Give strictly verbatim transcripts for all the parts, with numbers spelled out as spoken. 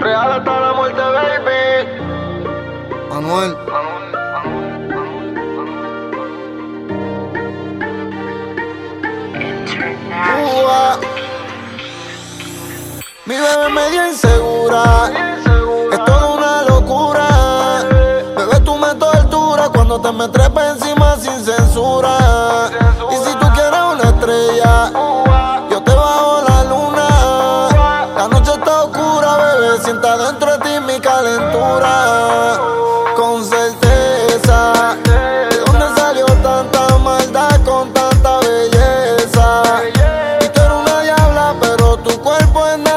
Real hasta la muerte, baby. Anuel. Ua. Mi bebé medio insegura, es toda una locura. Bebé, tú me torturas cuando te me trepas encima sin censura. Y si tú quieres una estrella, yo te bajo la luna. La noche está oscura, bebé, sienta dentro de ti mi calentura. Con certeza, ¿de dónde salió tanta maldad con tanta belleza? Y tú eres una diabla, pero tu cuerpo es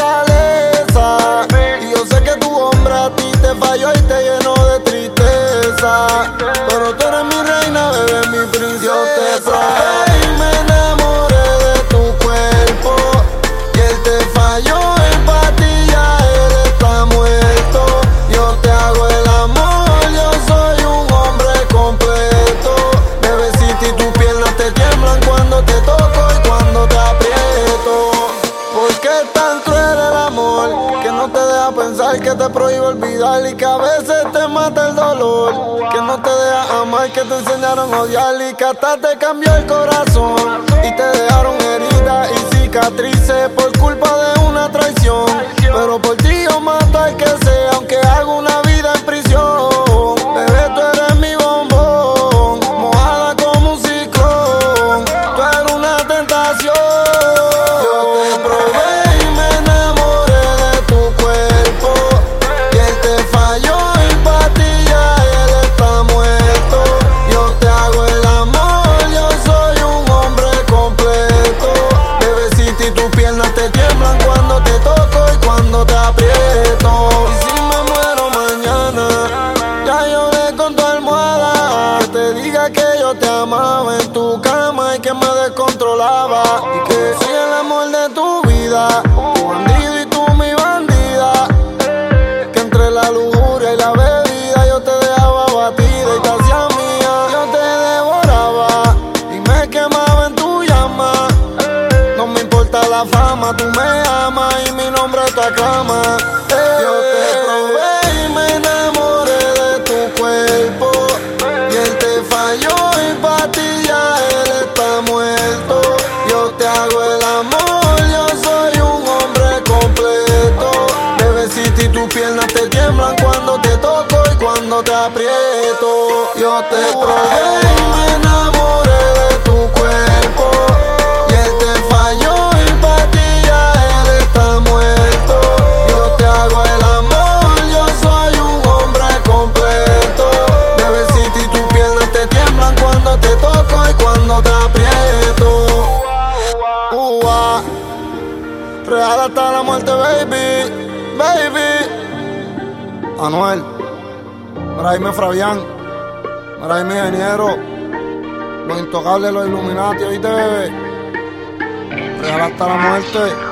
naturaleza. Y yo sé que tu hombre a ti te falló y te llenó de tristeza. Pero tú eres mi reina, bebé, mi princesa. Yo te probé y me enamoré de tu cuerpo. Y él te falló en patilla, él está muerto. Yo te hago el amor, yo soy un hombre completo. Bebecita, y tus piernas te tiemblan cuando te toco y cuando te aprieto. ¿Por qué es tan cruel el amor que no te deja pensar, que te prohíbe olvidar y que a veces te mata el dolor? Que no te deja amar, que te enseñaron a odiar y que hasta te cambió el corazón y te dejaron heridas y cicatrices por culpa de una traición. Pero por ti yo mato al que sea, aunque haga una vida en prisión. Bebé, tú eres mi bombón, mojada como un ciclón. Tú eres una tentación. Yo te probé y me enamoré de tu cuerpo. Y él te falló en patilla, él está muerto. Yo te hago el amor, yo soy un hombre completo. Bebecita, y tus piernas te tiemblan cuando te toco y cuando te aprieto. Y si me muero mañana, ya lloré con tu almohada. Que te diga que yo te amaba en tu cama y que me descontrolaba. Y que soy el amor de tu vida, tu bandido y tú mi bandida. Que entre la lujuria y la bebida yo te dejaba batida y te hacía mía. Yo te devoraba y me quemaba en tu llama. No me importa la fama, tú me amas y mi nombre te aclama. Yo te probé y me enamoré de tu cuerpo. Y él te falló en patilla, él está muerto. Yo te hago el amor, yo soy un hombre completo. Bebecita, y tus piernas te tiemblan cuando te toco y cuando te aprieto. Yo te probé y me enamoré de tu cuerpo. Y él te falló en patilla, él está muerto. Yo te hago el amor, yo soy un hombre completo. Bebecita, y tus piernas te tiemblan cuando te toco y cuando te aprieto. Ua. Real hasta la muerte, baby, baby. Anuel, Raime Fabián, Raime Ingeniero, los intocables, los Illuminati, ¿oíste, bebé? Real hasta la muerte.